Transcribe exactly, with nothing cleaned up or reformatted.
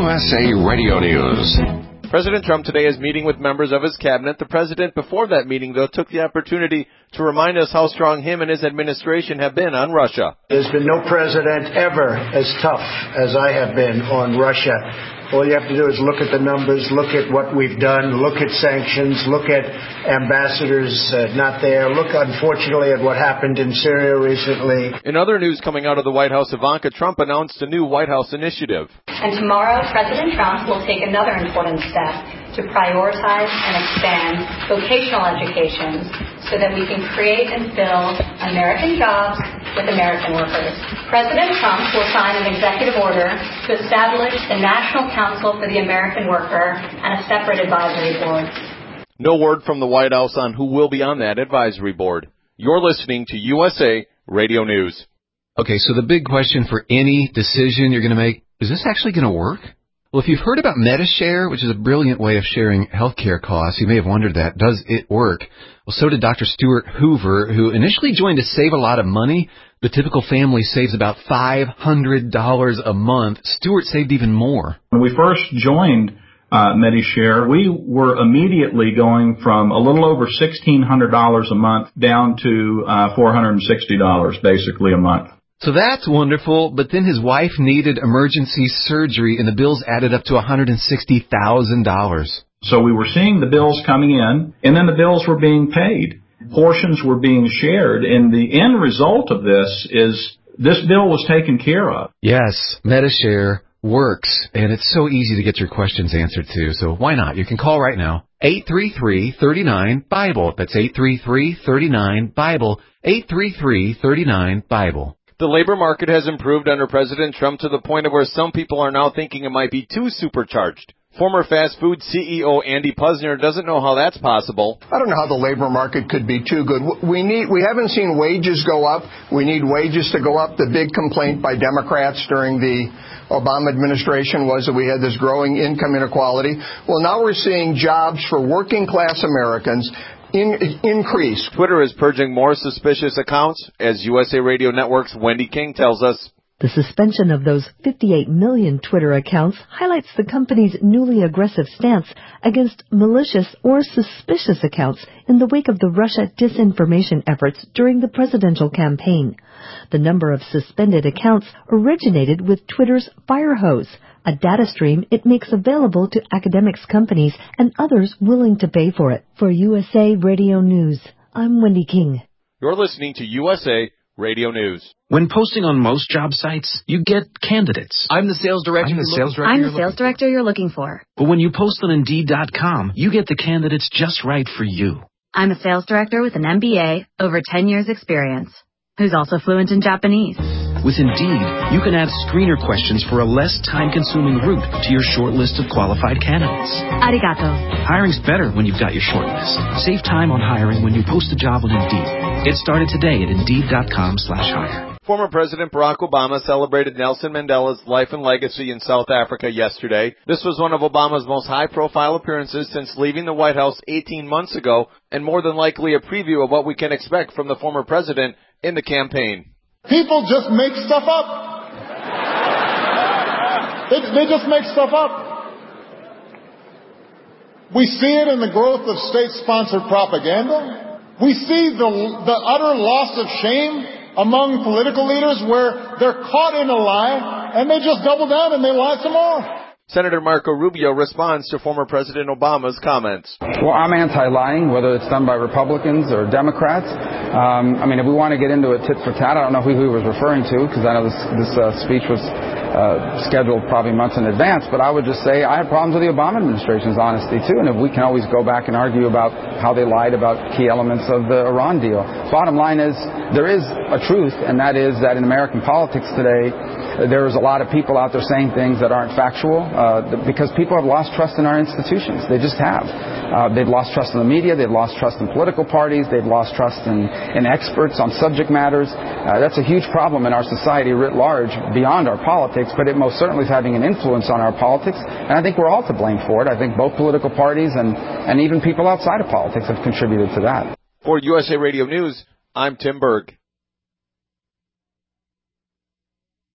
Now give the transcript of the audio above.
U S A Radio News. President Trump today is meeting with members of his cabinet. The president, before that meeting, though, took the opportunity to remind us how strong him and his administration have been on Russia. There's been no president ever as tough as I have been on Russia. All you have to do is look at the numbers, look at what we've done, look at sanctions, look at ambassadors uh, not there, look, unfortunately, at what happened in Syria recently. In other news coming out of the White House, Ivanka Trump announced a new White House initiative. And tomorrow, President Trump will take another important step to prioritize and expand vocational education so that we can create and build American jobs with American workers. President Trump will sign an executive order to establish the National Council for the American Worker and a separate advisory board. No word from the White House on who will be on that advisory board. You're listening to U S A Radio News. Okay, so the big question for any decision you're going to make, is this actually going to work? Well, if you've heard about Medi-Share, which is a brilliant way of sharing healthcare costs, you may have wondered that. Does it work? Well, so did Doctor Stuart Hoover, who initially joined to save a lot of money. The typical family saves about five hundred dollars a month. Stuart saved even more. When we first joined uh, Medi-Share, we were immediately going from a little over sixteen hundred dollars a month down to uh, four hundred sixty dollars basically a month. So that's wonderful, but then his wife needed emergency surgery, and the bills added up to one hundred sixty thousand dollars. So we were seeing the bills coming in, and then the bills were being paid. Portions were being shared, and the end result of this is this bill was taken care of. Yes, Medi-Share works, and it's so easy to get your questions answered, too. So why not? You can call right now, eight three three, three nine, BIBLE. That's eight three three, three nine, BIBLE, eight three three, three nine, BIBLE. The labor market has improved under President Trump to the point of where some people are now thinking it might be too supercharged. Former fast food C E O Andy Puzner doesn't know how that's possible. I don't know how the labor market could be too good. We need, we haven't seen wages go up. We need wages to go up. The big complaint by Democrats during the Obama administration was that we had this growing income inequality. Well, now we're seeing jobs for working class Americans In, increase. Twitter is purging more suspicious accounts, as U S A Radio Network's Wendy King tells us. The suspension of those fifty-eight million Twitter accounts highlights the company's newly aggressive stance against malicious or suspicious accounts in the wake of the Russia disinformation efforts during the presidential campaign. The number of suspended accounts originated with Twitter's Firehose, a data stream it makes available to academics, companies, and others willing to pay for it. For U S A Radio News, I'm Wendy King. You're listening to U S A Radio News. When posting on most job sites, you get candidates. I'm the sales director. I'm the sales director. I'm the sales director you're looking for. But when you post on Indeed dot com, you get the candidates just right for you. I'm a sales director with an M B A, over ten years experience, who's also fluent in Japanese. With Indeed, you can add screener questions for a less time-consuming route to your short list of qualified candidates. Arigato. Hiring's better when you've got your short list. Save time on hiring when you post a job on Indeed. Get started today at Indeed dot com slash hire. Former President Barack Obama celebrated Nelson Mandela's life and legacy in South Africa yesterday. This was one of Obama's most high-profile appearances since leaving the White House eighteen months ago, and more than likely a preview of what we can expect from the former president in the campaign. People just make stuff up. They, they just make stuff up. We see it in the growth of state-sponsored propaganda. We see the, the utter loss of shame among political leaders where they're caught in a lie and they just double down and they lie some more. Senator Marco Rubio responds to former President Obama's comments. Well, I'm anti-lying, whether it's done by Republicans or Democrats. Um, I mean, if we want to get into a tit-for-tat, I don't know who he was referring to, because I know this, this uh, speech was uh, scheduled probably months in advance, but I would just say I have problems with the Obama administration's honesty, too, and if we can always go back and argue about how they lied about key elements of the Iran deal. Bottom line is, there is a truth, and that is that in American politics today, there's a lot of people out there saying things that aren't factual uh, because people have lost trust in our institutions. They just have. Uh, they've lost trust in the media. They've lost trust in political parties. They've lost trust in, in experts on subject matters. Uh, that's a huge problem in our society writ large beyond our politics, but it most certainly is having an influence on our politics. And I think we're all to blame for it. I think both political parties and, and even people outside of politics have contributed to that. For U S A Radio News, I'm Tim Berg.